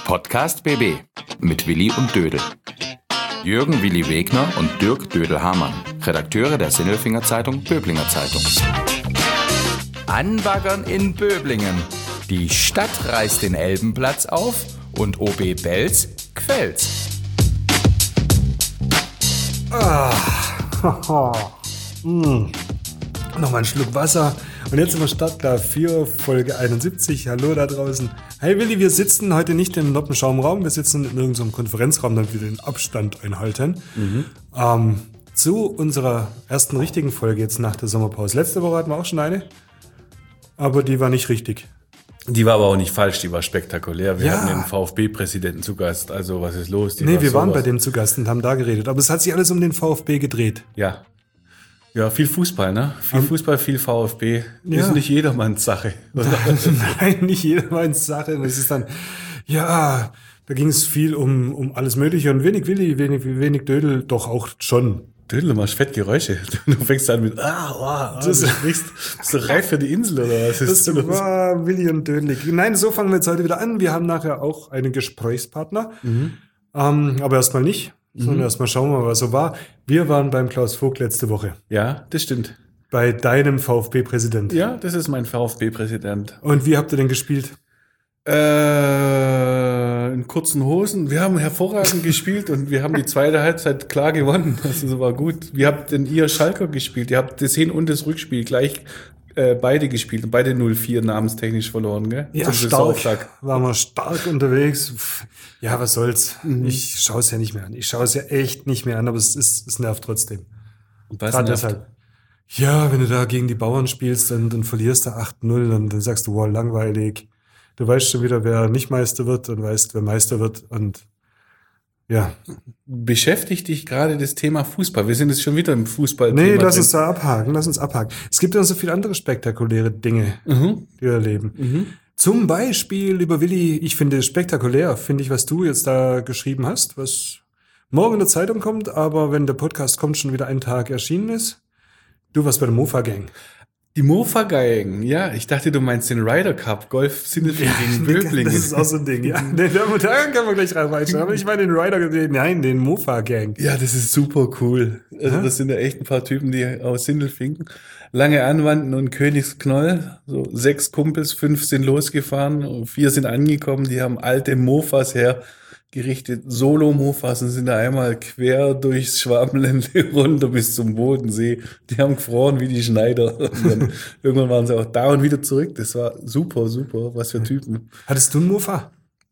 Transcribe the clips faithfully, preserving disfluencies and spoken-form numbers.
Podcast B B mit Willi und Dödel. Jürgen Willi Wegner und Dirk Dödel-Hamann, Redakteure der Sinnelfinger Zeitung Böblinger Zeitung. Anbaggern in Böblingen. Die Stadt reißt den Elbenplatz auf und O B Belz quält's. Ah, mm. Nochmal einen Schluck Wasser. Und jetzt sind wir Startklar vier, Folge einundsiebzig. Hallo da draußen. Hey Willi, wir sitzen heute nicht im Noppenschaumraum, wir sitzen in irgendeinem Konferenzraum, damit wir den Abstand einhalten. Mhm. Ähm, zu unserer ersten richtigen Folge jetzt nach der Sommerpause. Letzte Woche hatten wir auch schon eine, aber die war nicht richtig. Die war aber auch nicht falsch, die war spektakulär. Wir Ja. hatten den VfB-Präsidenten zu Gast, also was ist los? Die Nee, war wir waren sowas. bei dem zu Gast und haben da geredet, aber es hat sich alles um den VfB gedreht. Ja. Ja, viel Fußball, ne? Viel Um, Fußball, viel VfB. Ja. Ist nicht jedermanns Sache. Nein, nicht jedermanns Sache. Es ist dann, ja, da ging es viel um, um alles Mögliche und wenig Willi, wenig, wenig Dödel, doch auch schon. Dödel, du machst Fettgeräusche. Du fängst an mit, ah, oh, ah, Das- du sprichst, bist du reif für die Insel oder was ist Das los? war Willi und Dödelig. Nein, so fangen wir jetzt heute wieder an. Wir haben nachher auch einen Gesprächspartner. Mhm. Ähm, aber erstmal nicht, sondern Mhm. erstmal schauen wir mal, was so war. Wir waren beim Klaus Vogt letzte Woche, Ja, das stimmt. bei deinem VfB-Präsident. Ja, das ist mein VfB-Präsident. Und wie habt ihr denn gespielt? Äh, in kurzen Hosen. Wir haben hervorragend gespielt und wir haben die zweite Halbzeit klar gewonnen. Also war gut. Wie habt denn ihr Schalker gespielt? Ihr habt das Hin- und das Rückspiel gleich äh, beide gespielt und beide null vier namenstechnisch verloren, gell? Ja, Zum stark. Saisonauftakt. Waren wir stark unterwegs. Pff, Ja, was soll's. Mhm. Ich schaue es ja nicht mehr an. Ich schaue es ja echt nicht mehr an, aber es, ist, es nervt trotzdem. Und was Gerade nervt? deshalb. Ja, wenn du da gegen die Bauern spielst und dann verlierst du acht null, dann, dann sagst du, wow, langweilig. Du weißt schon wieder, wer nicht Meister wird und weißt, wer Meister wird. Und ja. Beschäftigt dich gerade das Thema Fußball? Wir sind jetzt schon wieder im Fußball. Nee, lass uns da abhaken, lass uns abhaken. Es gibt ja noch so viele andere spektakuläre Dinge, Mhm. die wir erleben. Mhm. Zum Beispiel, lieber Willi, ich finde spektakulär, finde ich, was du jetzt da geschrieben hast, was morgen in der Zeitung kommt, aber wenn der Podcast kommt, schon wieder ein Tag erschienen ist. Du warst bei der Mofa-Gang. Die Mofa-Gang, ja. Ich dachte, du meinst den Ryder Cup, Golf Sinnelfingen gegen Böblingen. Das ist auch so ein Ding, ja. Den, da können wir gleich reinreichen. Aber ich meine den Rider, nein, den Mofa-Gang. Ja, das ist super cool. Also Ja? das sind ja echt ein paar Typen, die aus Sindelfingen lange anwandten und Königsknoll. So sechs Kumpels, fünf sind losgefahren, vier sind angekommen, die haben alte Mofas hergerichtet, Solo-Mofas und sind da einmal quer durchs Schwabenland runter bis zum Bodensee. Die haben gefroren wie die Schneider. Und dann, irgendwann waren sie auch da und wieder zurück. Das war super, super. Was für Typen. Hattest du einen Mofa?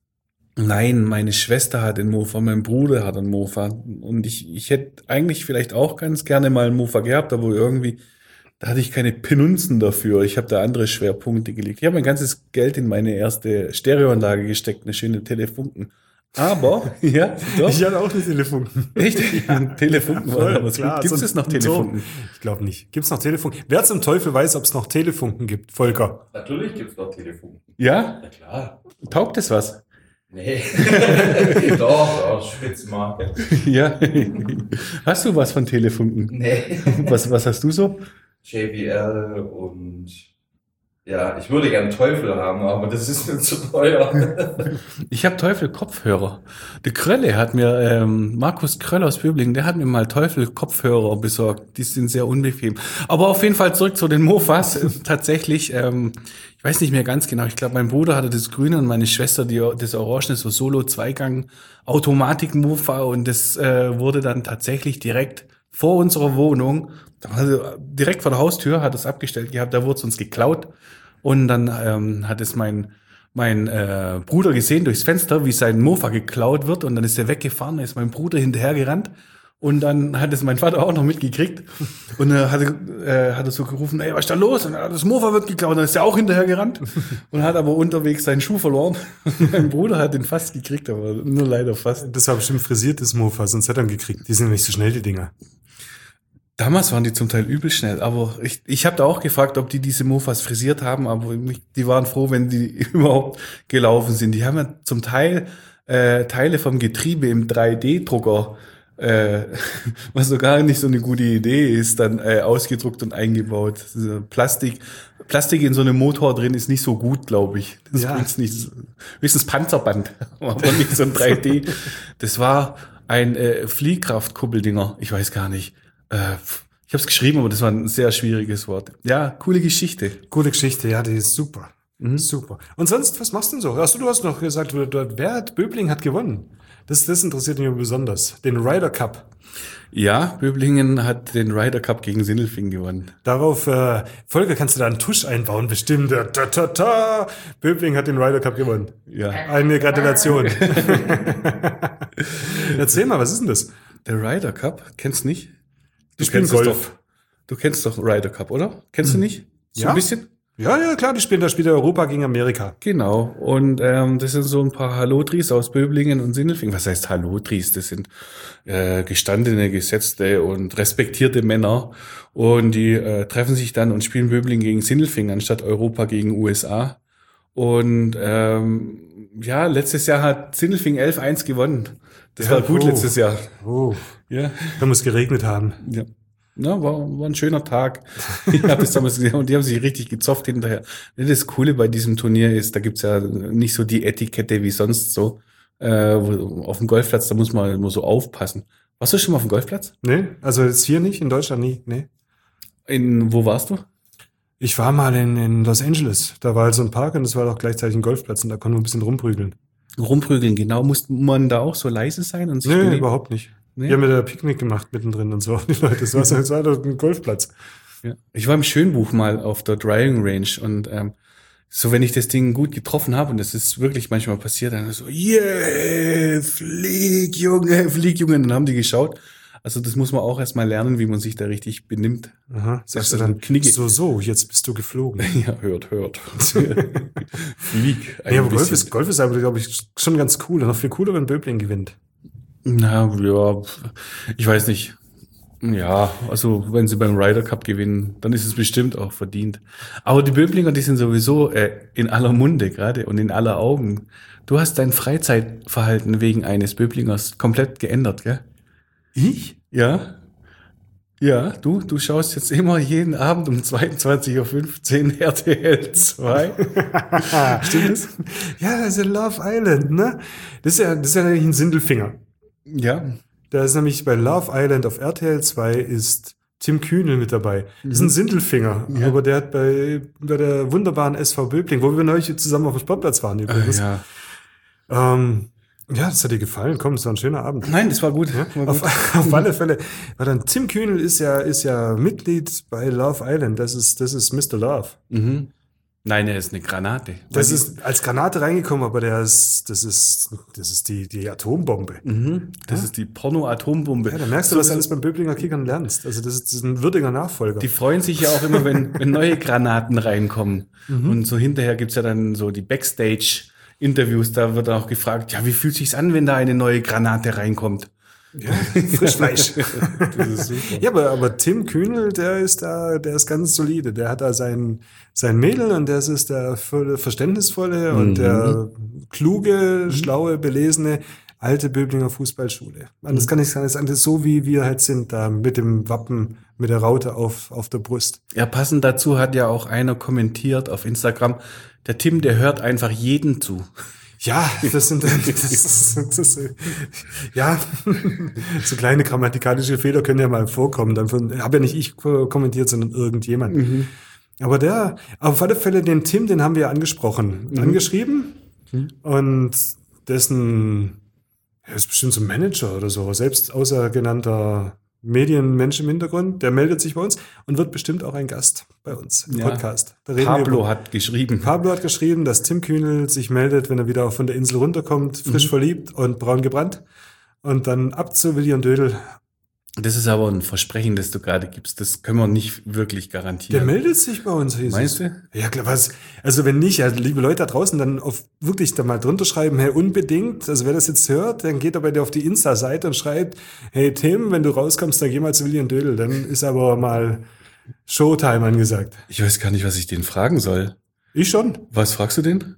Nein, meine Schwester hat einen Mofa, mein Bruder hat einen Mofa. Und ich, ich hätte eigentlich vielleicht auch ganz gerne mal einen Mofa gehabt, aber irgendwie, da hatte ich keine Penunzen dafür. Ich habe da andere Schwerpunkte gelegt. Ich habe mein ganzes Geld in meine erste Stereoanlage gesteckt, eine schöne Telefunken. Aber, ja, doch. Ich hatte auch eine Telefunken. Echt? Telefunken war Voll, damals klar, gut. Gibt so es noch ein Telefunken? Turm. Ich glaube nicht. Gibt es noch Telefunken? Wer zum Teufel weiß, ob es noch Telefunken gibt? Volker. Natürlich gibt's noch Telefunken. Ja? Na klar. Taugt es was? Nee. Doch, doch, Spitzmarke. Ja. Hast du was von Telefunken? Nee. Was, was hast du so? J B L und ja, ich würde gern Teufel haben, aber das ist mir zu teuer. Ich habe Teufel-Kopfhörer. Der Krölle hat mir, ähm, Markus Kröll aus Böblingen, der hat mir mal Teufel-Kopfhörer besorgt. Die sind sehr unbequem. Aber auf jeden Fall zurück zu den Mofas. Tatsächlich, ähm, ich weiß nicht mehr ganz genau. Ich glaube, mein Bruder hatte das Grüne und meine Schwester die, das Orangene, so Solo-Zweigang-Automatik-Mofa. Und das äh, wurde dann tatsächlich direkt vor unserer Wohnung, also direkt vor der Haustür, hat es abgestellt gehabt. Da wurde es uns geklaut. Und dann ähm, hat es mein mein äh, Bruder gesehen durchs Fenster, wie sein Mofa geklaut wird. Und dann ist er weggefahren, da ist mein Bruder hinterhergerannt. Und dann hat es mein Vater auch noch mitgekriegt. Und dann hat, er, äh, hat er so gerufen, ey, was ist da los? Und das Mofa wird geklaut. Und dann ist er auch hinterhergerannt. Und hat aber unterwegs seinen Schuh verloren. Mein Bruder hat den fast gekriegt, aber nur leider fast. Das war bestimmt frisiertes Mofa, sonst hätte er ihn gekriegt. Die sind nicht so schnell, die Dinger. Damals waren die zum Teil übel schnell, aber ich, ich habe da auch gefragt, ob die diese Mofas frisiert haben, aber die waren froh, wenn die überhaupt gelaufen sind. Die haben ja zum Teil äh, Teile vom Getriebe im drei D-Drucker, äh, was so gar nicht so eine gute Idee ist, dann äh, ausgedruckt und eingebaut. Plastik Plastik in so einem Motor drin ist nicht so gut, glaube ich. Das Ja. ist nicht, höchstens Panzerband, aber nicht so ein drei D. Das war ein äh, Fliehkraft-Kuppeldinger. Ich weiß gar nicht. Äh, ich habe es geschrieben, aber das war ein sehr schwieriges Wort. Ja, coole Geschichte. Gute Geschichte, ja, die ist super. Mhm. Super. Und sonst, was machst du denn so? Achso, du hast noch gesagt, du- du- wer hat, Böbling hat gewonnen. Das, das interessiert mich besonders. Den Ryder Cup. Ja, Böblingen hat den Ryder Cup gegen Sindelfingen gewonnen. Darauf, äh, Volker, kannst du da einen Tusch einbauen, bestimmt. Ta, ta, ta. Böbling hat den Ryder Cup gewonnen. Ja. Eine Gratulation. Erzähl mal, was ist denn das? Der Ryder Cup, kennst du nicht? Die spielen es Golf. doch. Du kennst doch Ryder Cup, oder? Kennst du nicht? So Ja. ein bisschen? Ja, ja, klar, die spielen, da spielt Europa gegen Amerika. Genau. Und ähm, das sind so ein paar Hallotris aus Böblingen und Sindelfingen. Was heißt Hallotris? Das sind äh, gestandene, gesetzte und respektierte Männer. Und die äh, treffen sich dann und spielen Böblingen gegen Sindelfingen anstatt Europa gegen U S A. Und ähm, ja, letztes Jahr hat Sindelfingen elf eins gewonnen. Das Ja, war gut oh. letztes Jahr. Oh, Ja. da muss geregnet haben. Ja. Na, war, war ein schöner Tag. Ich habe das damals gesehen und die haben sich richtig gezofft hinterher. Das Coole bei diesem Turnier ist, da gibt's ja nicht so die Etikette wie sonst so. Äh, wo, auf dem Golfplatz, da muss man immer so aufpassen. Warst du schon mal auf dem Golfplatz? Nee, also jetzt hier nicht, in Deutschland nie, nee. In, wo warst du? Ich war mal in, in Los Angeles. Da war halt so ein Park und das war auch gleichzeitig ein Golfplatz und da konnte man ein bisschen rumprügeln. Rumprügeln, genau. Musste man da auch so leise sein und sich Nee, benehmen? überhaupt nicht. Nee? Wir haben ja da Picknick gemacht mittendrin und so. Die Leute, das war, so- das war doch ein Golfplatz. Ja. Ich war im Schönbuch mal auf der Driving Range und ähm, so, wenn ich das Ding gut getroffen habe, und das ist wirklich manchmal passiert, dann so, yeah, flieg, Junge, flieg, Junge. Und dann haben die geschaut. Also das muss man auch erstmal lernen, wie man sich da richtig benimmt. Aha, sagst du ist dann, ein Knigge. so, so, jetzt bist du geflogen. Ja, hört, hört. Flieg. ein Ja, aber Golf bisschen. ist, Golf ist aber, glaube ich, schon ganz cool. Und noch viel cooler, wenn Böbling gewinnt. Na, ja, ich weiß nicht. Ja, also wenn sie beim Ryder Cup gewinnen, dann ist es bestimmt auch verdient. Aber die Böblinger, die sind sowieso äh, in aller Munde gerade und in aller Augen. Du hast dein Freizeitverhalten wegen eines Böblingers komplett geändert, gell? Ich? Ja. Ja, du, du schaust jetzt immer jeden Abend um zweiundzwanzig Uhr fünfzehn R T L zwei. Stimmt das? Ja, das ist ja Love Island, ne? Das ist ja, das ist ja eigentlich ein Sindelfinger. Ja. Da ist nämlich bei Love Island auf R T L zwei ist Tim Kühnel mit dabei. Das ist ein Sindelfinger, Ja. aber der hat bei, bei der wunderbaren S V Böbling, wo wir neulich zusammen auf dem Sportplatz waren übrigens. ja. Ähm, ja, das hat dir gefallen. Komm, das war ein schöner Abend. Nein, das war gut. War gut. Auf, auf alle Fälle. Weil dann Tim Kühnel ist ja, ist ja Mitglied bei Love Island. Das ist, das ist Mister Love. Mhm. Nein, er ist eine Granate. Das Weil ist als Granate reingekommen, aber der ist, das ist, das ist die, die Atombombe. die, mhm. Das ist die Porno-Atombombe. Ja, da merkst du, was du alles beim Böblinger Kickern lernst. Also das ist, das ist ein würdiger Nachfolger. Die freuen sich ja auch immer, wenn, wenn neue Granaten reinkommen. Und so hinterher gibt's ja dann so die Backstage-Interviews, da wird auch gefragt, ja, wie fühlt sich's an, wenn da eine neue Granate reinkommt? Ja, Frischfleisch. Das ist super. Ja, aber, aber Tim Kühnel, der ist da, der ist ganz solide. Der hat da sein, sein Mädel und der ist der volle, verständnisvolle und der kluge, schlaue, belesene alte Böblinger Fußballschule. Und das kann ich sagen, das ist so wie wir halt sind, da mit dem Wappen, mit der Raute auf, auf der Brust. Ja, passend dazu hat ja auch einer kommentiert auf Instagram, der Tim, der hört einfach jeden zu. Ja, das sind dann, das, das, das, ja, so kleine grammatikalische Fehler können ja mal vorkommen. Dann habe ja nicht ich kommentiert, sondern irgendjemand. Mhm. Aber der, auf alle Fälle den Tim, den haben wir angesprochen, Mhm. angeschrieben Mhm. und dessen, er ist bestimmt so ein Manager oder so, selbst außer genannter Medienmensch im Hintergrund, der meldet sich bei uns und wird bestimmt auch ein Gast bei uns im Ja. Podcast. Da reden wir Pablo über- hat geschrieben. Pablo hat geschrieben, dass Tim Kühnel sich meldet, wenn er wieder von der Insel runterkommt, frisch verliebt und braun gebrannt. Und dann ab zu Willi und Dödel. Das ist aber ein Versprechen, das du gerade gibst. Das können wir nicht wirklich Der garantieren. meldet sich bei uns. Jesus. Meinst du? Ja, klar, was? Also wenn nicht, also liebe Leute da draußen, dann auf wirklich da mal drunter schreiben, hey, unbedingt. Also wer das jetzt hört, dann geht er bei dir auf die Insta-Seite und schreibt, hey Tim, wenn du rauskommst, dann geh mal zu Willi und Dödel. Dann ist aber mal Showtime angesagt. Ich weiß gar nicht, was ich den fragen soll. Ich schon. Was fragst du den?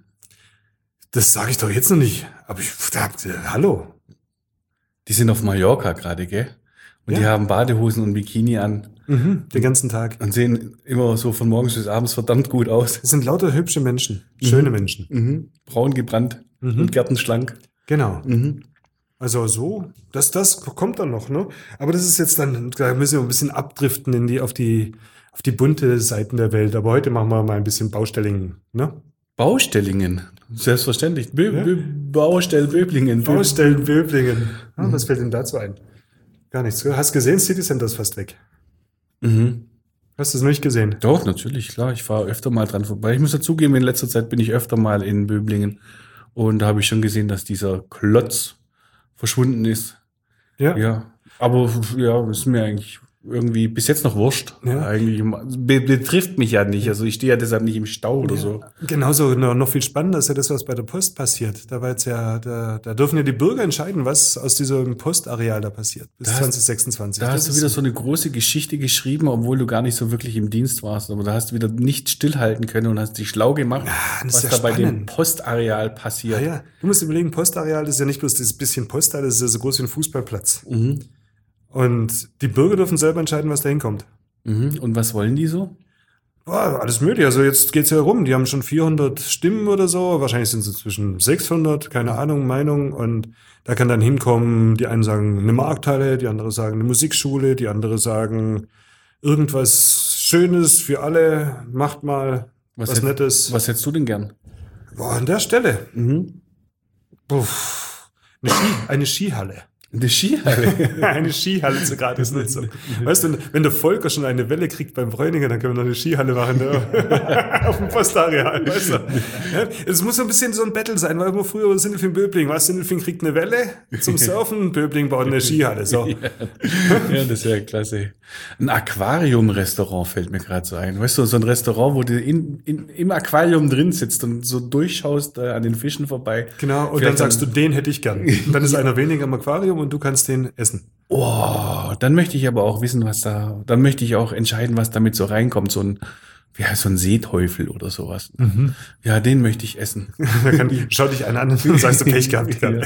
Das sage ich doch jetzt noch nicht. Aber ich, da, hallo. Die sind auf Mallorca gerade, gell? Und Ja. die haben Badehosen und Bikini an Mhm, den ganzen Tag. und sehen immer so von morgens bis abends verdammt gut aus. Das sind lauter hübsche Menschen, schöne Menschen. Mhm. Braun gebrannt Mhm. und gärtenschlank. Genau. Mhm. Also so, das, das kommt dann noch, ne? Aber das ist jetzt dann, da müssen wir ein bisschen abdriften in die, auf die, auf die bunte Seiten der Welt. Aber heute machen wir mal ein bisschen Baustellingen, ne? Baustellingen, selbstverständlich. Bö Ja. Bö Baustell Böblingen. Bö Baustellen Böblingen. Ah, was fällt denn dazu ein? Gar nichts. Hast gesehen, City Center ist fast weg. Mhm. Hast du es noch nicht gesehen? Doch, natürlich, klar. Ich fahre öfter mal dran vorbei. Ich muss dazugeben, in letzter Zeit bin ich öfter mal in Böblingen. Und da habe ich schon gesehen, dass dieser Klotz verschwunden ist. Ja. Ja, aber ja, ist mir eigentlich irgendwie bis jetzt noch wurscht. Ja. Eigentlich be betrifft mich ja nicht. Also ich stehe ja deshalb nicht im Stau oder so. Genauso noch, noch viel spannender ist ja das, was bei der Post passiert. Da war jetzt ja, da, da dürfen ja die Bürger entscheiden, was aus diesem Postareal da passiert bis Da hast- zwanzig sechsundzwanzig. Da Das hast du ist- wieder so eine große Geschichte geschrieben, obwohl du gar nicht so wirklich im Dienst warst. Aber da hast du wieder nicht stillhalten können und hast dich schlau gemacht, das ist was ja da bei dem spannend. Postareal passiert. Ja, ja. Du musst überlegen, Postareal ist ja nicht bloß dieses bisschen Postareal, das ist ja so groß wie ein Fußballplatz. Mhm. Und die Bürger dürfen selber entscheiden, was da hinkommt. Mhm. Und was wollen die so? Boah, alles möglich. Also jetzt geht's ja rum. Die haben schon vierhundert Stimmen oder so. Wahrscheinlich sind es inzwischen sechshundert, keine Ahnung, Meinung. Und da kann dann hinkommen, die einen sagen eine Markthalle, die andere sagen eine Musikschule, die andere sagen irgendwas Schönes für alle, macht mal was, hätt- Nettes. Was hättest du denn gern? Boah, an der Stelle. Mhm. Puff. Eine, Ski, eine Skihalle. Eine Skihalle. Eine Skihalle zur Gratisnutzung. Weißt du, wenn der Volker schon eine Welle kriegt beim Bräuninger, dann können wir noch eine Skihalle machen, ne? Auf dem Postareal, weißt du. Ja, es muss so ein bisschen so ein Battle sein, weil immer früher war Sindelfing Böbling, was Sindelfing kriegt eine Welle zum Surfen, Böbling baut eine Skihalle, so. Ja, das wäre klasse. Ein Aquarium-Restaurant fällt mir gerade so ein. Weißt du, so ein Restaurant, wo du in, in, im Aquarium drin sitzt und so durchschaust äh, an den Fischen vorbei. Genau, und Vielleicht dann sagst du, den hätte ich gern. Und dann ist einer weniger im Aquarium und du kannst den essen. Oh, dann möchte ich aber auch wissen, was da, dann möchte ich auch entscheiden, was damit so reinkommt. So ein, ja, so ein Seeteufel oder sowas. Ja, den möchte ich essen. Da kann, schau dich einen an und sagst du Pech gehabt. Ja.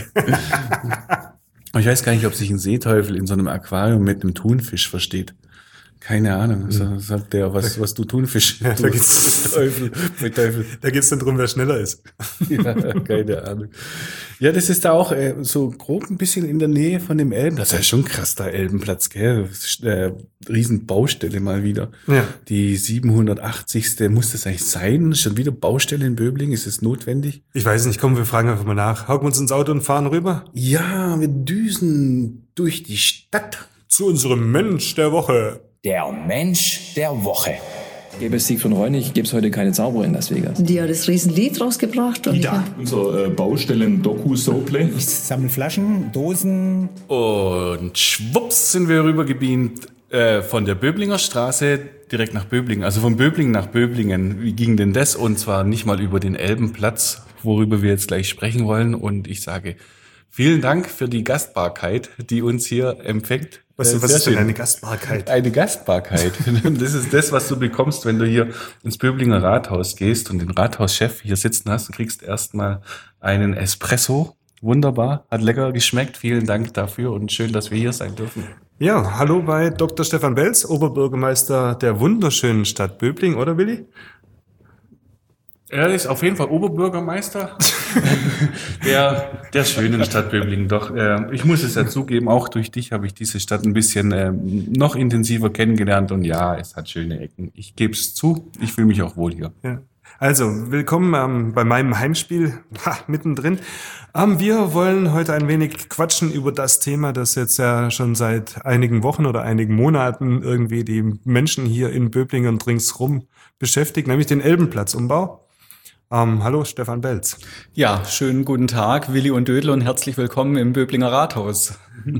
Aber ich weiß gar nicht, ob sich ein Seeteufel in so einem Aquarium mit einem Thunfisch versteht. Keine Ahnung. So sagt der, was, was du Thunfisch. Ja, du da geht's- Teufel, mit Teufel. Da geht's dann drum, wer schneller ist. Ja, keine Ahnung. Ja, das ist da auch äh, so grob ein bisschen in der Nähe von dem Elben. Das ist ja schon krass, da Elbenplatz, gell? Das ist, äh, Riesenbaustelle mal wieder. Ja. Die siebenhundertachtzigste muss das eigentlich sein? Schon wieder Baustelle in Böbling? Ist es notwendig? Ich weiß nicht, komm, wir fragen einfach mal nach. Hauen wir uns ins Auto und fahren rüber Ja, wir düsen durch die Stadt. zu unserem Mensch der Woche. Der Mensch der Woche. Gäbe es Siegfried Reunig, gäbe es heute keine Zauberer in Las Vegas. Die hat das Riesenlied rausgebracht. Und Da, unser äh, Baustellen-Doku-Soplay. Ich sammle Flaschen, Dosen. Und schwupps sind wir rübergebeamt äh, von der Böblinger Straße direkt nach Böblingen. Also von Böblingen nach Böblingen. Wie ging denn das? Und zwar nicht mal über den Elbenplatz, worüber wir jetzt gleich sprechen wollen. Und ich sage vielen Dank für die Gastbarkeit, die uns hier empfängt. Was, Äh, was sehr ist denn schön. eine Gastbarkeit? Eine Gastbarkeit. Das ist das, was du bekommst, wenn du hier ins Böblinger Rathaus gehst und den Rathauschef hier sitzen hast. Du kriegst erstmal einen Espresso. Wunderbar, hat lecker geschmeckt. Vielen Dank dafür und schön, dass wir hier sein dürfen. Ja, hallo bei Doktor Stefan Belz, Oberbürgermeister der wunderschönen Stadt Böbling, oder Willi? Er ist auf jeden Fall Oberbürgermeister der, der schönen Stadt Böblingen. Doch, äh, ich muss es ja zugeben, auch durch dich habe ich diese Stadt ein bisschen äh, noch intensiver kennengelernt. Und ja, es hat schöne Ecken. Ich gebe es zu, ich fühle mich auch wohl hier. Ja. Also, willkommen ähm, bei meinem Heimspiel, ha, mittendrin. Ähm, wir wollen heute ein wenig quatschen über das Thema, das jetzt ja schon seit einigen Wochen oder einigen Monaten irgendwie die Menschen hier in Böblingen und ringsrum beschäftigt, nämlich den Elbenplatzumbau. Ähm, hallo, Stefan Belz. Ja, schönen guten Tag, Willi und Dödel, und herzlich willkommen im Böblinger Rathaus.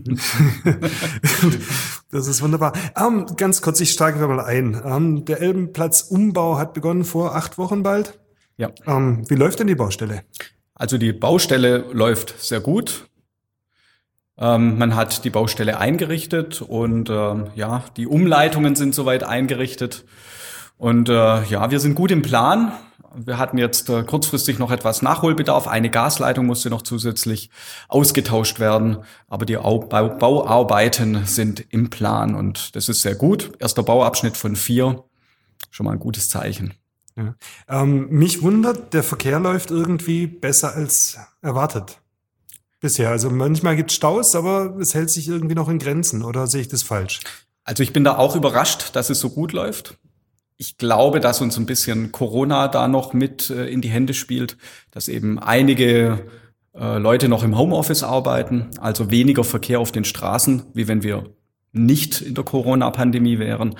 Das ist wunderbar. Ähm, ganz kurz, ich steige mal ein. Ähm, der Elbenplatzumbau hat begonnen vor acht Wochen bald. Ja. Ähm, wie läuft denn die Baustelle? Also die Baustelle läuft sehr gut. Ähm, man hat die Baustelle eingerichtet und ähm, ja, die Umleitungen sind soweit eingerichtet. Und äh, ja, wir sind gut im Plan. Wir hatten jetzt äh, kurzfristig noch etwas Nachholbedarf. Eine Gasleitung musste noch zusätzlich ausgetauscht werden. Aber die Au- Bau- Bauarbeiten sind im Plan und das ist sehr gut. Erster Bauabschnitt von vier. Schon mal ein gutes Zeichen. Ja. Ähm, mich wundert, der Verkehr läuft irgendwie besser als erwartet bisher. Also manchmal gibt es Staus, aber es hält sich irgendwie noch in Grenzen. Oder sehe ich das falsch? Also ich bin da auch überrascht, dass es so gut läuft. Ich glaube, dass uns ein bisschen Corona da noch mit äh, in die Hände spielt, dass eben einige äh, Leute noch im Homeoffice arbeiten, also weniger Verkehr auf den Straßen, wie wenn wir nicht in der Corona-Pandemie wären.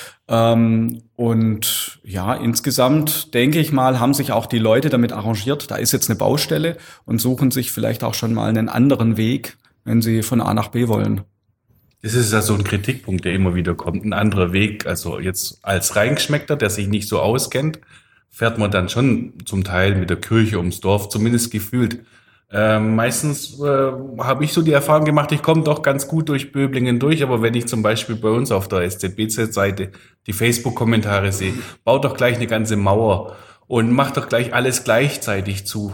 Ähm, und ja, insgesamt denke ich mal, haben sich auch die Leute damit arrangiert. Da ist jetzt eine Baustelle und suchen sich vielleicht auch schon mal einen anderen Weg, wenn sie von A nach B wollen. Das ist ja so ein Kritikpunkt, der immer wieder kommt. Ein anderer Weg. Also jetzt als Reingeschmeckter, der sich nicht so auskennt, fährt man dann schon zum Teil mit der Kirche ums Dorf, zumindest gefühlt. Äh, meistens äh, habe ich so die Erfahrung gemacht, ich komme doch ganz gut durch Böblingen durch, aber wenn ich zum Beispiel bei uns auf der S Z B Z-Seite die Facebook-Kommentare sehe, baut doch gleich eine ganze Mauer und macht doch gleich alles gleichzeitig zu.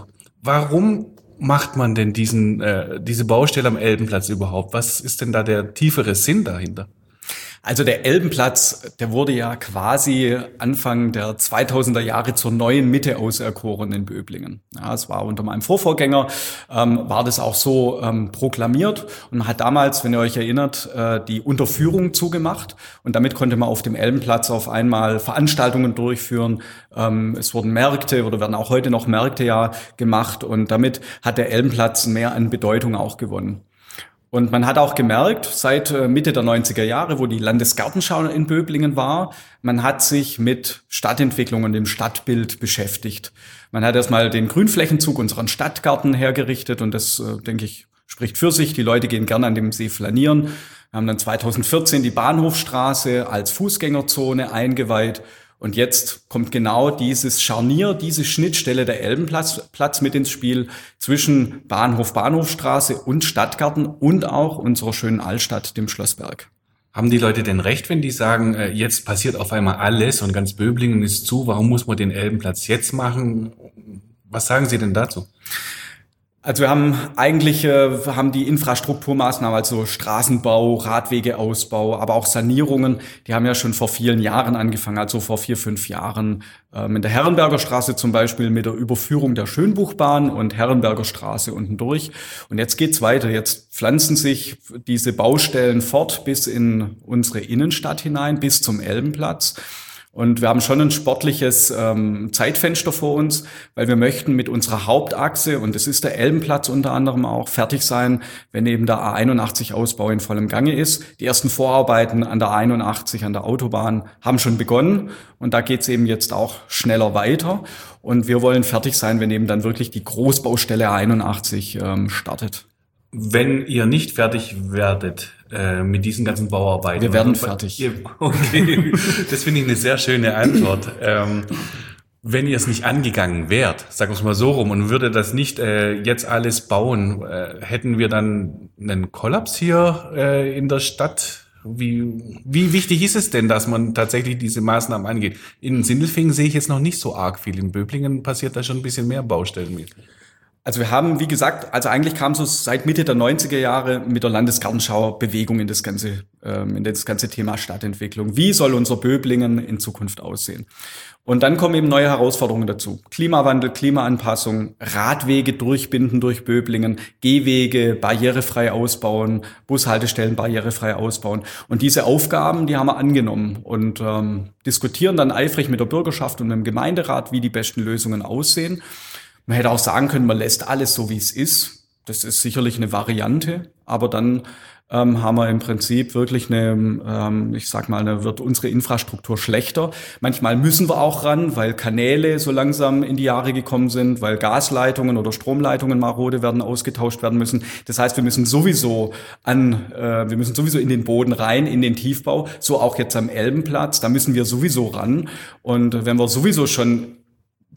Warum macht man denn diesen äh, diese Baustelle am Elbenplatz überhaupt? Was ist denn da der tiefere Sinn dahinter? Also der Elbenplatz, der wurde ja quasi Anfang der zweitausender Jahre zur neuen Mitte auserkoren in Böblingen. Ja, es war unter meinem Vorvorgänger, ähm, war das auch so ähm, proklamiert und man hat damals, wenn ihr euch erinnert, äh, die Unterführung zugemacht und damit konnte man auf dem Elbenplatz auf einmal Veranstaltungen durchführen. Ähm, es wurden Märkte oder werden auch heute noch Märkte ja gemacht und damit hat der Elbenplatz mehr an Bedeutung auch gewonnen. Und man hat auch gemerkt, seit Mitte der neunziger Jahre, wo die Landesgartenschau in Böblingen war, man hat sich mit Stadtentwicklung und dem Stadtbild beschäftigt. Man hat erstmal den Grünflächenzug, unseren Stadtgarten hergerichtet und das, denke ich, spricht für sich. Die Leute gehen gerne an dem See flanieren. Wir haben dann zweitausendvierzehn die Bahnhofstraße als Fußgängerzone eingeweiht. Und jetzt kommt genau dieses Scharnier, diese Schnittstelle der Elbenplatz Platz mit ins Spiel zwischen Bahnhof, Bahnhofstraße und Stadtgarten und auch unserer schönen Altstadt, dem Schlossberg. Haben die Leute denn recht, wenn die sagen, jetzt passiert auf einmal alles und ganz Böblingen ist zu, warum muss man den Elbenplatz jetzt machen? Was sagen Sie denn dazu? Also wir haben eigentlich äh, haben die Infrastrukturmaßnahmen, also Straßenbau, Radwegeausbau, aber auch Sanierungen, die haben ja schon vor vielen Jahren angefangen, also vor vier, fünf Jahren. Ähm, in der Herrenberger Straße zum Beispiel mit der Überführung der Schönbuchbahn und Herrenberger Straße unten durch. Und jetzt geht's weiter. Jetzt pflanzen sich diese Baustellen fort bis in unsere Innenstadt hinein, bis zum Elbenplatz. Und wir haben schon ein sportliches ähm, Zeitfenster vor uns, weil wir möchten mit unserer Hauptachse, und das ist der Elbenplatz unter anderem auch, fertig sein, wenn eben der A einundachtzig-Ausbau in vollem Gange ist. Die ersten Vorarbeiten an der einundachtzig, an der Autobahn, haben schon begonnen. Und da geht's eben jetzt auch schneller weiter. Und wir wollen fertig sein, wenn eben dann wirklich die Großbaustelle einundachtzig ähm, startet. Wenn ihr nicht fertig werdet äh, mit diesen ganzen Bauarbeiten. Wir werden fertig. Okay, das finde ich eine sehr schöne Antwort. Ähm, wenn ihr es nicht angegangen wärt, sagen wir es mal so rum, und würde das nicht äh, jetzt alles bauen, äh, hätten wir dann einen Kollaps hier äh, in der Stadt? Wie, wie wichtig ist es denn, dass man tatsächlich diese Maßnahmen angeht? In Sindelfingen sehe ich jetzt noch nicht so arg viel. In Böblingen passiert da schon ein bisschen mehr Baustellen mit. Also wir haben, wie gesagt, also eigentlich kam so seit Mitte der neunziger Jahre mit der Landesgartenschau Bewegung in das ganze, ähm, in das ganze Thema Stadtentwicklung. Wie soll unser Böblingen in Zukunft aussehen? Und dann kommen eben neue Herausforderungen dazu. Klimawandel, Klimaanpassung, Radwege durchbinden durch Böblingen, Gehwege barrierefrei ausbauen, Bushaltestellen barrierefrei ausbauen. Und diese Aufgaben, die haben wir angenommen und ähm, diskutieren dann eifrig mit der Bürgerschaft und mit dem Gemeinderat, wie die besten Lösungen aussehen. Man hätte auch sagen können, man lässt alles so, wie es ist. Das ist sicherlich eine Variante, aber dann ähm, haben wir im Prinzip wirklich eine, ähm, ich sag mal, da wird unsere Infrastruktur schlechter. Manchmal müssen wir auch ran, weil Kanäle so langsam in die Jahre gekommen sind, weil Gasleitungen oder Stromleitungen marode werden, ausgetauscht werden müssen. Das heißt, wir müssen sowieso an, äh, wir müssen sowieso in den Boden rein, in den Tiefbau, so auch jetzt am Elbenplatz. Da müssen wir sowieso ran. Und wenn wir sowieso schon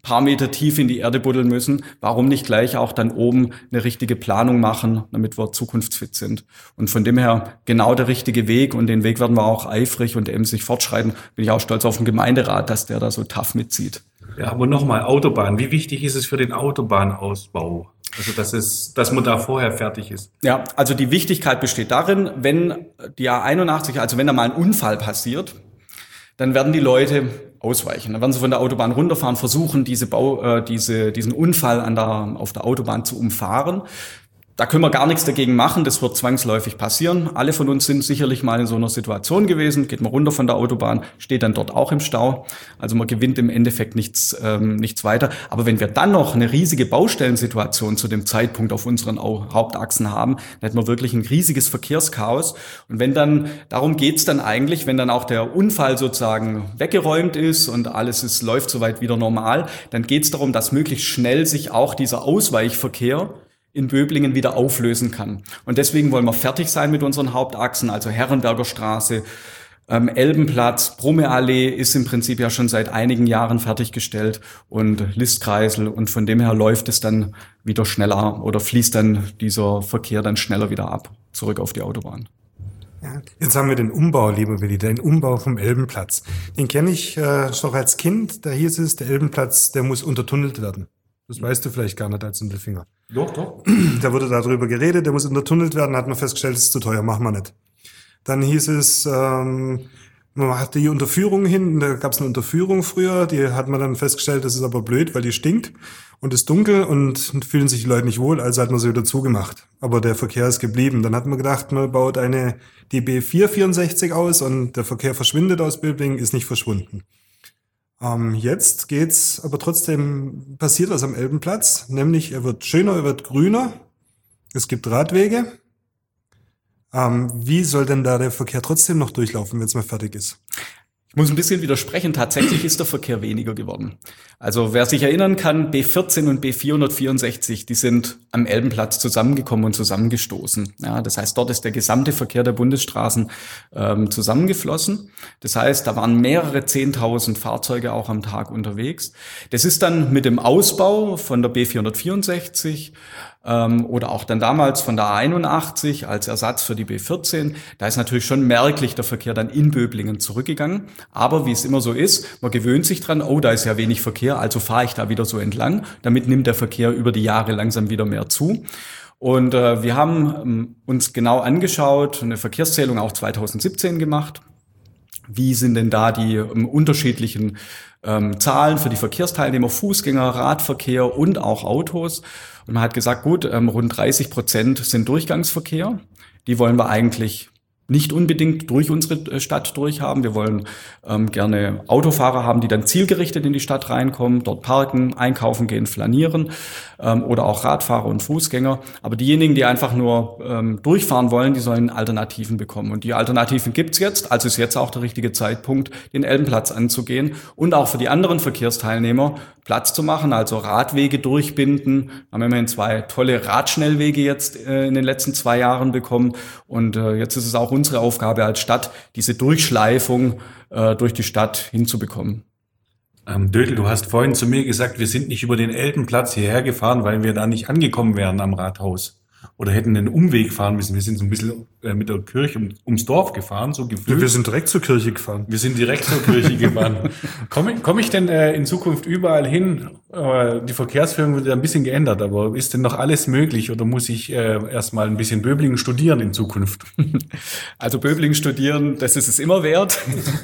paar Meter tief in die Erde buddeln müssen, warum nicht gleich auch dann oben eine richtige Planung machen, damit wir zukunftsfit sind. Und von dem her genau der richtige Weg und den Weg werden wir auch eifrig und emsig fortschreiten. Bin ich auch stolz auf den Gemeinderat, dass der da so tough mitzieht. Ja, aber nochmal, Autobahn. Wie wichtig ist es für den Autobahnausbau? Also, dass es, dass man da vorher fertig ist. Ja, also die Wichtigkeit besteht darin, wenn die A einundachtzig, also wenn da mal ein Unfall passiert, dann werden die Leute ausweichen. Dann werden sie von der Autobahn runterfahren, versuchen, diese Bau, äh, diese, diesen Unfall an der, auf der Autobahn zu umfahren. Da können wir gar nichts dagegen machen, das wird zwangsläufig passieren. Alle von uns sind sicherlich mal in so einer Situation gewesen, geht man runter von der Autobahn, steht dann dort auch im Stau. Also man gewinnt im Endeffekt nichts, ähm, nichts weiter. Aber wenn wir dann noch eine riesige Baustellensituation zu dem Zeitpunkt auf unseren Hauptachsen haben, dann hätten wir wirklich ein riesiges Verkehrschaos. Und wenn dann, darum geht's dann eigentlich, wenn dann auch der Unfall sozusagen weggeräumt ist und alles ist, läuft soweit wieder normal, dann geht's darum, dass möglichst schnell sich auch dieser Ausweichverkehr in Böblingen wieder auflösen kann. Und deswegen wollen wir fertig sein mit unseren Hauptachsen, also Herrenberger Straße, ähm, Elbenplatz, Brummeallee ist im Prinzip ja schon seit einigen Jahren fertiggestellt und Listkreisel und von dem her läuft es dann wieder schneller oder fließt dann dieser Verkehr dann schneller wieder ab, zurück auf die Autobahn. Ja, jetzt haben wir den Umbau, lieber Willi, den Umbau vom Elbenplatz. Den kenne ich äh, noch als Kind, da hieß es, der Elbenplatz, der muss untertunnelt werden. Das weißt du vielleicht gar nicht als Sindelfinger. Doch, doch. Da wurde darüber geredet, der muss untertunnelt werden, hat man festgestellt, das ist zu teuer, machen wir nicht. Dann hieß es, ähm, man hatte die Unterführung hin, da gab es eine Unterführung früher, die hat man dann festgestellt, das ist aber blöd, weil die stinkt und ist dunkel und fühlen sich die Leute nicht wohl, also hat man sie wieder zugemacht. Aber der Verkehr ist geblieben. Dann hat man gedacht, man baut eine die B vier vierundsechzig aus und der Verkehr verschwindet aus Böblingen, ist nicht verschwunden. Ähm, jetzt geht's aber trotzdem, passiert was am Elbenplatz, nämlich er wird schöner, er wird grüner, es gibt Radwege. Ähm, wie soll denn da der Verkehr trotzdem noch durchlaufen, wenn es mal fertig ist? Ich muss ein bisschen widersprechen, tatsächlich ist der Verkehr weniger geworden. Also wer sich erinnern kann, B vierzehn und B vierhundertvierundsechzig, die sind am Elbenplatz zusammengekommen und zusammengestoßen. Ja, das heißt, dort ist der gesamte Verkehr der Bundesstraßen ähm, zusammengeflossen. Das heißt, da waren mehrere zehntausend Fahrzeuge auch am Tag unterwegs. Das ist dann mit dem Ausbau von der B vierhundertvierundsechzig ähm, oder auch dann damals von der A einundachtzig als Ersatz für die B vierzehn, da ist natürlich schon merklich der Verkehr dann in Böblingen zurückgegangen. Aber wie es immer so ist, man gewöhnt sich dran, oh, da ist ja wenig Verkehr, also fahre ich da wieder so entlang. Damit nimmt der Verkehr über die Jahre langsam wieder mehr zu. Und äh, wir haben ähm, uns genau angeschaut, eine Verkehrszählung auch zweitausendsiebzehn gemacht. Wie sind denn da die ähm, unterschiedlichen ähm, Zahlen für die Verkehrsteilnehmer, Fußgänger, Radverkehr und auch Autos? Und man hat gesagt, gut, ähm, rund dreißig Prozent sind Durchgangsverkehr. Die wollen wir eigentlich nicht unbedingt durch unsere Stadt durchhaben. Wir wollen ähm, gerne Autofahrer haben, die dann zielgerichtet in die Stadt reinkommen, dort parken, einkaufen gehen, flanieren ähm, oder auch Radfahrer und Fußgänger. Aber diejenigen, die einfach nur ähm, durchfahren wollen, die sollen Alternativen bekommen. Und die Alternativen gibt's jetzt, also ist jetzt auch der richtige Zeitpunkt, den Elbenplatz anzugehen und auch für die anderen Verkehrsteilnehmer Platz zu machen, also Radwege durchbinden. Wir haben immerhin zwei tolle Radschnellwege jetzt äh, in den letzten zwei Jahren bekommen und äh, jetzt ist es auch unsere Aufgabe als Stadt, diese Durchschleifung äh, durch die Stadt hinzubekommen. Ähm, Dödel, du hast vorhin zu mir gesagt, wir sind nicht über den Elbenplatz hierher gefahren, weil wir da nicht angekommen wären am Rathaus. Oder hätten einen Umweg fahren müssen. Wir sind so ein bisschen äh, mit der Kirche um, ums Dorf gefahren, so gefühlt. Wir sind direkt zur Kirche gefahren. Wir sind direkt zur Kirche gefahren. Komme komm ich denn äh, in Zukunft überall hin? Äh, die Verkehrsführung wird ja ein bisschen geändert, aber ist denn noch alles möglich oder muss ich äh, erstmal ein bisschen Böblingen studieren in Zukunft? Also Böblingen studieren, das ist es immer wert.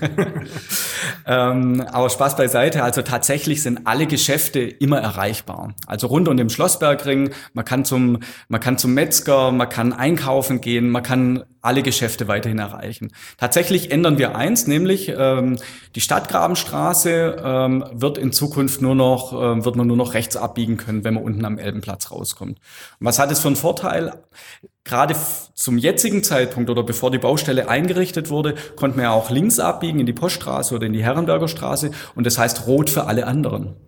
ähm, aber Spaß beiseite, also tatsächlich sind alle Geschäfte immer erreichbar. Also rund um den Schlossbergring, man kann zum, man kann zum Metzger, man kann einkaufen gehen, man kann alle Geschäfte weiterhin erreichen. Tatsächlich ändern wir eins, nämlich ähm, die Stadtgrabenstraße ähm, wird in Zukunft nur noch, ähm, wird man nur noch rechts abbiegen können, wenn man unten am Elbenplatz rauskommt. Und was hat es für einen Vorteil? Gerade zum jetzigen Zeitpunkt oder bevor die Baustelle eingerichtet wurde, konnte man ja auch links abbiegen in die Poststraße oder in die Herrenberger Straße und das heißt rot für alle anderen.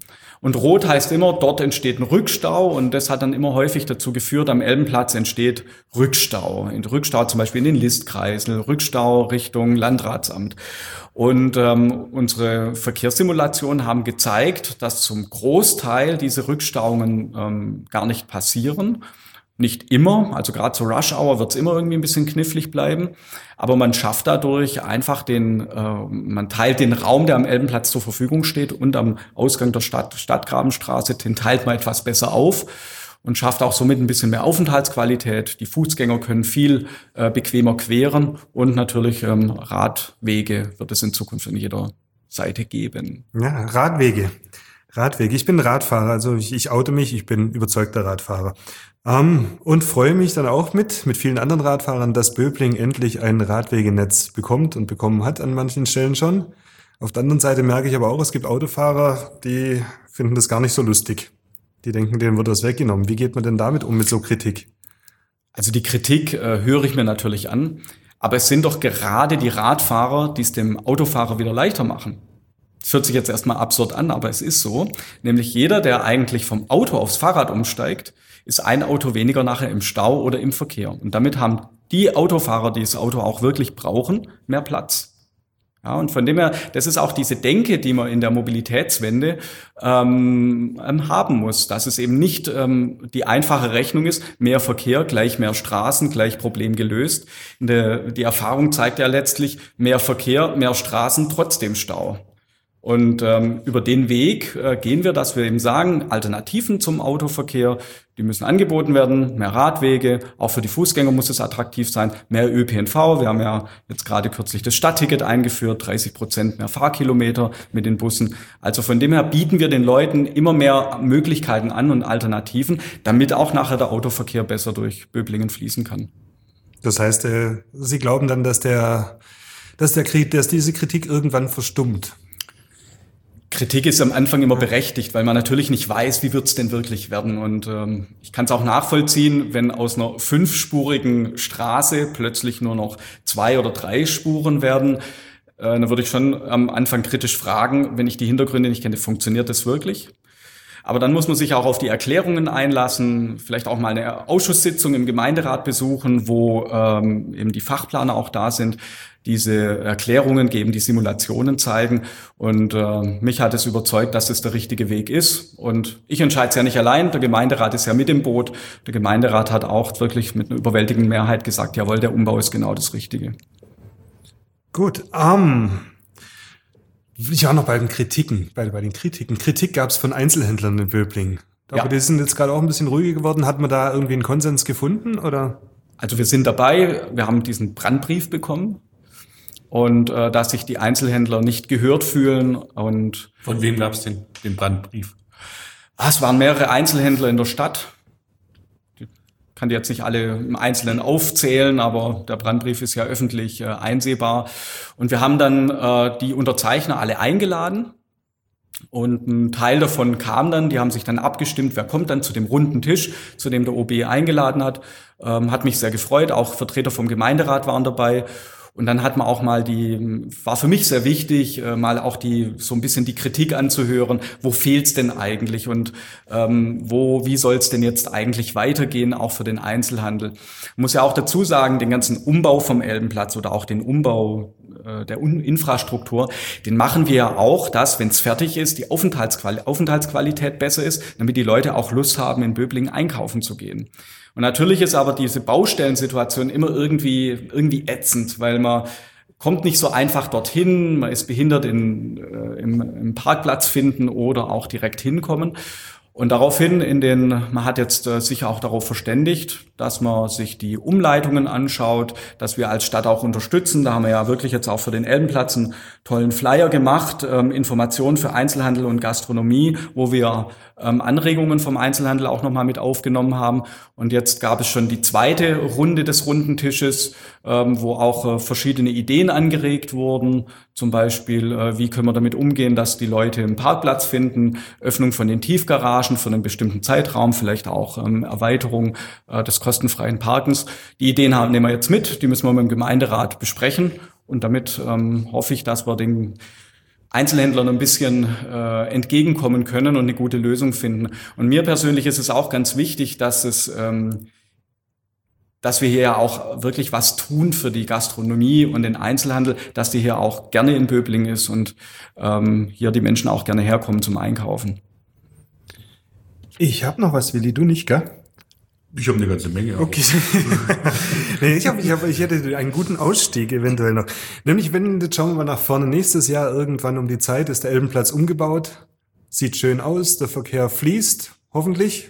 Und rot heißt immer, dort entsteht ein Rückstau und das hat dann immer häufig dazu geführt, am Elbenplatz entsteht Rückstau. In Rückstau zum Beispiel in den Listkreisel, Rückstau Richtung Landratsamt. Und ähm, unsere Verkehrssimulationen haben gezeigt, dass zum Großteil diese Rückstauungen ähm, gar nicht passieren. Nicht immer, also gerade zur Rush Hour wird es immer irgendwie ein bisschen knifflig bleiben, aber man schafft dadurch einfach den, äh, man teilt den Raum, der am Elbenplatz zur Verfügung steht und am Ausgang der Stadt, Stadtgrabenstraße, den teilt man etwas besser auf und schafft auch somit ein bisschen mehr Aufenthaltsqualität. Die Fußgänger können viel äh, bequemer queren und natürlich ähm, Radwege wird es in Zukunft an jeder Seite geben. Ja, Radwege. Radwege. Ich bin Radfahrer, also ich, ich oute mich, ich bin überzeugter Radfahrer. Ähm, und freue mich dann auch mit, mit vielen anderen Radfahrern, dass Böblingen endlich ein Radwegenetz bekommt und bekommen hat an manchen Stellen schon. Auf der anderen Seite merke ich aber auch, es gibt Autofahrer, die finden das gar nicht so lustig. Die denken, denen wird das weggenommen. Wie geht man denn damit um mit so Kritik? Also die Kritik äh, höre ich mir natürlich an, aber es sind doch gerade die Radfahrer, die es dem Autofahrer wieder leichter machen. Das hört sich jetzt erstmal absurd an, aber es ist so. Nämlich jeder, der eigentlich vom Auto aufs Fahrrad umsteigt, ist ein Auto weniger nachher im Stau oder im Verkehr. Und damit haben die Autofahrer, die das Auto auch wirklich brauchen, mehr Platz. Ja, und von dem her, das ist auch diese Denke, die man in der Mobilitätswende ähm, haben muss, dass es eben nicht ähm, die einfache Rechnung ist, mehr Verkehr gleich mehr Straßen, gleich Problem gelöst. In der, die Erfahrung zeigt ja letztlich, mehr Verkehr, mehr Straßen, trotzdem Stau. Und ähm, über den Weg äh, gehen wir, dass wir eben sagen, Alternativen zum Autoverkehr, die müssen angeboten werden, mehr Radwege, auch für die Fußgänger muss es attraktiv sein, mehr Ö P N V. Wir haben ja jetzt gerade kürzlich das Stadtticket eingeführt, dreißig Prozent mehr Fahrkilometer mit den Bussen. Also von dem her bieten wir den Leuten immer mehr Möglichkeiten an und Alternativen, damit auch nachher der Autoverkehr besser durch Böblingen fließen kann. Das heißt, äh, Sie glauben dann, dass der, dass der Krieg, dass diese Kritik irgendwann verstummt? Kritik ist am Anfang immer berechtigt, weil man natürlich nicht weiß, wie wird's denn wirklich werden. Und ähm, ich kann es auch nachvollziehen, wenn aus einer fünfspurigen Straße plötzlich nur noch zwei oder drei Spuren werden. Äh, dann würde ich schon am Anfang kritisch fragen, wenn ich die Hintergründe nicht kenne, funktioniert das wirklich? Aber dann muss man sich auch auf die Erklärungen einlassen, vielleicht auch mal eine Ausschusssitzung im Gemeinderat besuchen, wo ähm, eben die Fachplaner auch da sind, diese Erklärungen geben, die Simulationen zeigen. Und äh, mich hat es überzeugt, dass es der richtige Weg ist. Und ich entscheide es ja nicht allein, der Gemeinderat ist ja mit im Boot. Der Gemeinderat hat auch wirklich mit einer überwältigenden Mehrheit gesagt, jawohl, der Umbau ist genau das Richtige. Gut, ähm... Ich war noch bei den Kritiken, bei, bei den Kritiken. Kritik gab es von Einzelhändlern in Böblingen. Aber ja. Die sind jetzt gerade auch ein bisschen ruhiger geworden. Hat man da irgendwie einen Konsens gefunden, oder? Also wir sind dabei. Wir haben diesen Brandbrief bekommen. Und äh, dass sich die Einzelhändler nicht gehört fühlen. Und von wem gab es den, den Brandbrief? Ah, es waren mehrere Einzelhändler in der Stadt. Ich kann die jetzt nicht alle im Einzelnen aufzählen, aber der Brandbrief ist ja öffentlich äh, einsehbar. Und wir haben dann äh, die Unterzeichner alle eingeladen. Und ein Teil davon kam dann, die haben sich dann abgestimmt, wer kommt dann zu dem runden Tisch, zu dem der O B eingeladen hat. Ähm, hat mich sehr gefreut, auch Vertreter vom Gemeinderat waren dabei. Und dann hat man auch mal die, war für mich sehr wichtig, mal auch die so ein bisschen die Kritik anzuhören, wo fehlt's denn eigentlich und ähm, wo, wie soll's denn jetzt eigentlich weitergehen, auch für den Einzelhandel. Ich muss ja auch dazu sagen, den ganzen Umbau vom Elbenplatz oder auch den Umbau äh, der Un- Infrastruktur, den machen wir ja auch, dass, wenn's fertig ist, die Aufenthaltsquali- Aufenthaltsqualität besser ist, damit die Leute auch Lust haben, in Böblingen einkaufen zu gehen. Und natürlich ist aber diese Baustellensituation immer irgendwie, irgendwie ätzend, weil man kommt nicht so einfach dorthin, man ist behindert in, äh, im, im Parkplatz finden oder auch direkt hinkommen. Und daraufhin in den, man hat jetzt äh, sich auch darauf verständigt, dass man sich die Umleitungen anschaut, dass wir als Stadt auch unterstützen. Da haben wir ja wirklich jetzt auch für den Elbenplatz einen tollen Flyer gemacht, ähm, Informationen für Einzelhandel und Gastronomie, wo wir ähm, Anregungen vom Einzelhandel auch nochmal mit aufgenommen haben. Und jetzt gab es schon die zweite Runde des runden Tisches, ähm, wo auch äh, verschiedene Ideen angeregt wurden. Zum Beispiel, äh, wie können wir damit umgehen, dass die Leute einen Parkplatz finden, Öffnung von den Tiefgaragen für einen bestimmten Zeitraum, vielleicht auch ähm, Erweiterung äh, des kostenfreien Parkens. Die Ideen haben, nehmen wir jetzt mit, die müssen wir mit dem Gemeinderat besprechen. Und damit ähm, hoffe ich, dass wir den Einzelhändlern ein bisschen äh, entgegenkommen können und eine gute Lösung finden. Und mir persönlich ist es auch ganz wichtig, dass es, ähm, dass wir hier ja auch wirklich was tun für die Gastronomie und den Einzelhandel, dass die hier auch gerne in Böblingen ist und ähm, hier die Menschen auch gerne herkommen zum Einkaufen. Ich habe noch was, Willi, du nicht, gell? Ich habe eine ganze Menge. Okay. nee, ich, hab, ich, hab, ich hätte einen guten Ausstieg eventuell noch. Nämlich, wenn, jetzt schauen wir mal nach vorne, nächstes Jahr irgendwann um die Zeit ist der Elbenplatz umgebaut. Sieht schön aus, der Verkehr fließt, hoffentlich.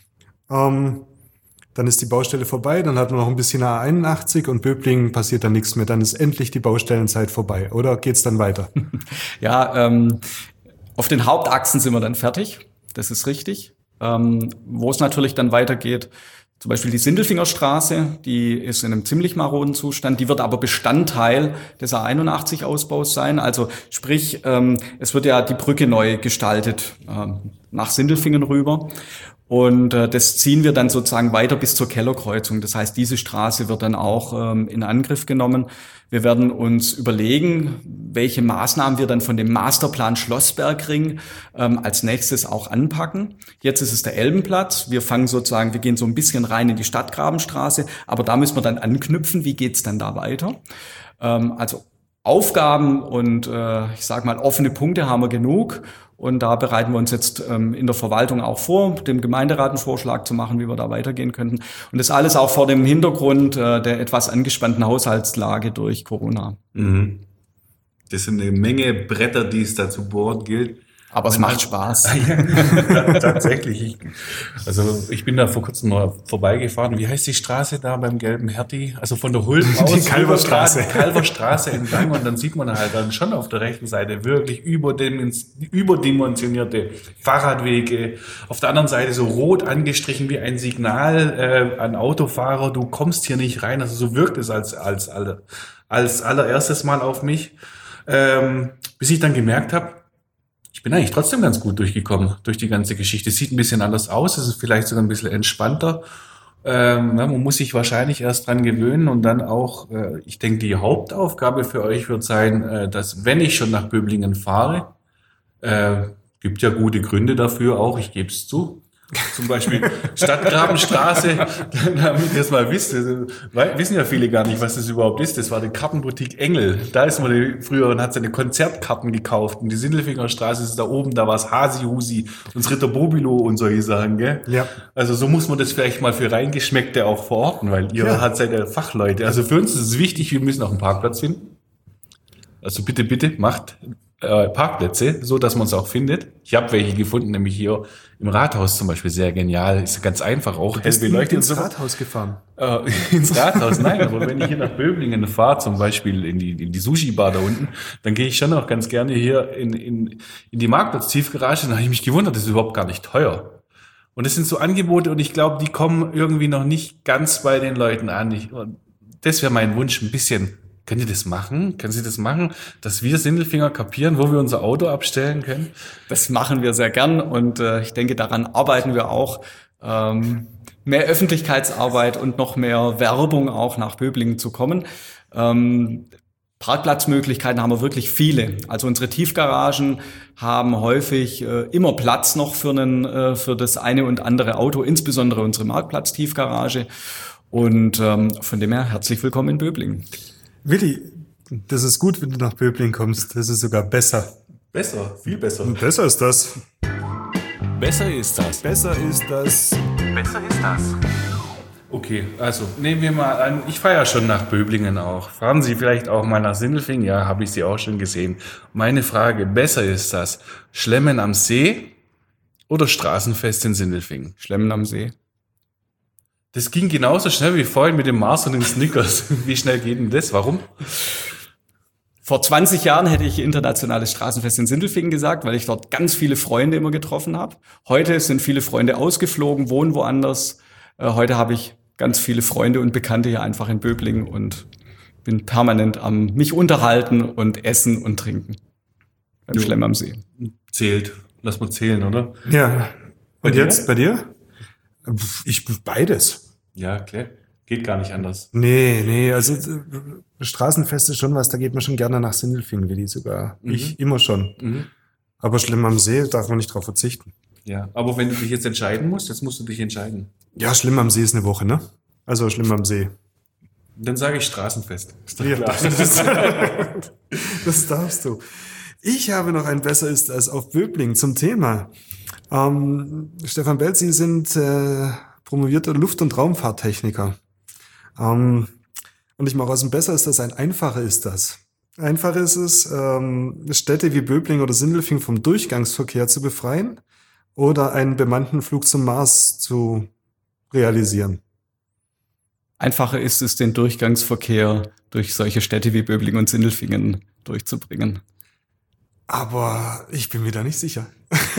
Ähm, dann ist die Baustelle vorbei, dann hat man noch ein bisschen A einundachtzig und Böblingen passiert dann nichts mehr. Dann ist endlich die Baustellenzeit vorbei. Oder geht's dann weiter? Ja, ähm, auf den Hauptachsen sind wir dann fertig. Das ist richtig. Ähm, wo es natürlich dann weitergeht, zum Beispiel die Sindelfingerstraße, die ist in einem ziemlich maroden Zustand, die wird aber Bestandteil des A einundachtzig Ausbaus sein, also sprich, ähm, es wird ja die Brücke neu gestaltet, ähm, nach Sindelfingen rüber und äh, das ziehen wir dann sozusagen weiter bis zur Kellerkreuzung, das heißt, diese Straße wird dann auch ähm, in Angriff genommen. Wir werden uns überlegen, welche Maßnahmen wir dann von dem Masterplan Schlossbergring ähm, als nächstes auch anpacken. Jetzt ist es der Elbenplatz. Wir fangen sozusagen, wir gehen so ein bisschen rein in die Stadtgrabenstraße, aber da müssen wir dann anknüpfen. Wie geht's dann da weiter? Ähm, also Aufgaben und äh, ich sage mal offene Punkte haben wir genug. Und da bereiten wir uns jetzt ähm, in der Verwaltung auch vor, dem Gemeinderat einen Vorschlag zu machen, wie wir da weitergehen könnten. Und das alles auch vor dem Hintergrund äh, der etwas angespannten Haushaltslage durch Corona. Mhm. Das sind eine Menge Bretter, die es da zu bohren gilt. Aber es macht Spaß. Ja, tatsächlich. Ich, also ich bin da vor kurzem mal vorbeigefahren. Wie heißt die Straße da beim gelben Hertie? Also von der Hulm aus. Die Kalverstraße. Kalverstraße entlang. Und dann sieht man halt dann schon auf der rechten Seite wirklich überdimensionierte Fahrradwege. Auf der anderen Seite so rot angestrichen wie ein Signal äh, an Autofahrer. Du kommst hier nicht rein. Also so wirkt es als, als, als allererstes Mal auf mich. Ähm, bis ich dann gemerkt habe, ich bin eigentlich trotzdem ganz gut durchgekommen durch die ganze Geschichte. Es sieht ein bisschen anders aus, es ist vielleicht sogar ein bisschen entspannter. Ähm, ja, man muss sich wahrscheinlich erst dran gewöhnen und dann auch, äh, ich denke, die Hauptaufgabe für euch wird sein, äh, dass wenn ich schon nach Böblingen fahre, äh, gibt ja gute Gründe dafür auch, ich gebe es zu. Zum Beispiel Stadtgrabenstraße, damit ihr das mal wisst, weil, wissen ja viele gar nicht, was das überhaupt ist. Das war die Kartenboutique Engel. Da ist man die, früher und hat seine Konzertkarten gekauft. Und die Sindelfingerstraße ist da oben, da war es Hasi Husi und das Ritter Bobilo und solche Sachen, gell? Ja. Also so muss man das vielleicht mal für Reingeschmeckte auch verorten, weil ihr ja. hat seid ja Fachleute. Also für uns ist es wichtig, wir müssen auch einen Parkplatz finden. Also bitte, bitte macht äh, Parkplätze, so dass man es auch findet. Ich habe welche gefunden, nämlich hier im Rathaus zum Beispiel, sehr genial. Ist ganz einfach auch. Du bist hell beleuchtet ins Rathaus gefahren? Äh, ins Rathaus, nein. Aber wenn ich hier nach Böblingen fahre, zum Beispiel in die, in die Sushi-Bar da unten, dann gehe ich schon auch ganz gerne hier in, in, in die Marktplatz-Tiefgarage. Da habe ich mich gewundert, das ist überhaupt gar nicht teuer. Und das sind so Angebote und ich glaube, die kommen irgendwie noch nicht ganz bei den Leuten an. Ich, das wäre mein Wunsch, ein bisschen. Könnt ihr das machen? Können Sie das machen, dass wir Sindelfinger kapieren, wo wir unser Auto abstellen können? Das machen wir sehr gern und äh, ich denke, daran arbeiten wir auch. Ähm, mehr Öffentlichkeitsarbeit und noch mehr Werbung auch nach Böblingen zu kommen. Ähm, Parkplatzmöglichkeiten haben wir wirklich viele. Also unsere Tiefgaragen haben häufig äh, immer Platz noch für, einen, äh, für das eine und andere Auto, insbesondere unsere Marktplatz-Tiefgarage. Und ähm, von dem her herzlich willkommen in Böblingen. Willi, das ist gut, wenn du nach Böblingen kommst. Das ist sogar besser. Besser, viel besser. Und besser ist das. Besser ist das. Besser ist das. Besser ist das. Okay, also nehmen wir mal an, ich fahre ja schon nach Böblingen auch. Fahren Sie vielleicht auch mal nach Sindelfingen? Ja, habe ich Sie auch schon gesehen. Meine Frage, besser ist das Schlemmen am See oder Straßenfest in Sindelfingen? Schlemmen am See. Das ging genauso schnell wie vorhin mit dem Mars und den Snickers. Wie schnell geht denn das? Warum? Vor zwanzig Jahren hätte ich internationales Straßenfest in Sindelfingen gesagt, weil ich dort ganz viele Freunde immer getroffen habe. Heute sind viele Freunde ausgeflogen, wohnen woanders. Äh, heute habe ich ganz viele Freunde und Bekannte hier einfach in Böblingen und bin permanent am mich unterhalten und essen und trinken. Beim Schlemm am See. Zählt. Lass mal zählen, oder? Ja. Und bei jetzt dir? bei dir? Ich beides. Ja, klar. Geht gar nicht anders. Nee, nee, also äh, Straßenfest ist schon was, da geht man schon gerne nach Sindelfingen, Willi, sogar. Mhm. Ich immer schon. Mhm. Aber Schlimm am See darf man nicht drauf verzichten. Ja, aber wenn du dich jetzt entscheiden musst, jetzt musst du dich entscheiden. Ja, Schlimm am See ist eine Woche, ne? Also Schlimm am See. Dann sage ich Straßenfest. Ist doch Ja, klar. das, das darfst du. Ich habe noch ein Besser ist als auf Böbling zum Thema. Ähm, Stefan Belt, Sie sind äh, promovierter Luft- und Raumfahrttechniker. Ähm, und ich mache aus dem Besser ist das ein Einfacher ist das. Einfach ist es, ähm, Städte wie Böbling oder Sindelfingen vom Durchgangsverkehr zu befreien oder einen bemannten Flug zum Mars zu realisieren. Einfacher ist es, den Durchgangsverkehr durch solche Städte wie Böbling und Sindelfingen durchzubringen. Aber ich bin mir da nicht sicher.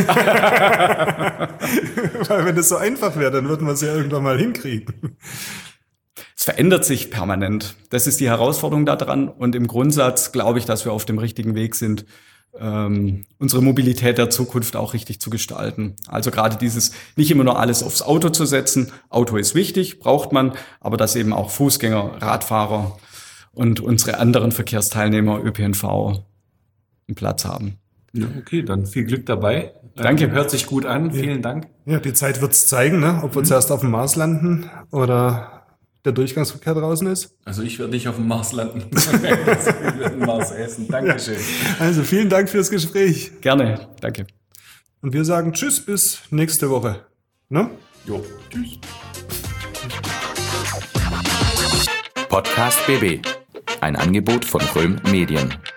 Weil wenn das so einfach wäre, dann würden wir es ja irgendwann mal hinkriegen. Es verändert sich permanent. Das ist die Herausforderung daran. Und im Grundsatz glaube ich, dass wir auf dem richtigen Weg sind, ähm, unsere Mobilität der Zukunft auch richtig zu gestalten. Also gerade dieses, nicht immer nur alles aufs Auto zu setzen. Auto ist wichtig, braucht man, aber dass eben auch Fußgänger, Radfahrer und unsere anderen Verkehrsteilnehmer, Ö P N V, einen Platz haben. Ja, okay, dann viel Glück dabei. Danke. Hört sich gut an. Ja. Vielen Dank. Ja, die Zeit wird's zeigen, ne? Ob wir Mhm. zuerst auf dem Mars landen oder der Durchgangsverkehr draußen ist. Also ich werde nicht auf dem Mars landen. Ich werde den Mars essen. Dankeschön. Also vielen Dank fürs Gespräch. Gerne, danke. Und wir sagen Tschüss bis nächste Woche. Ne? Jo, tschüss. Podcast B B. Ein Angebot von Röhm Medien.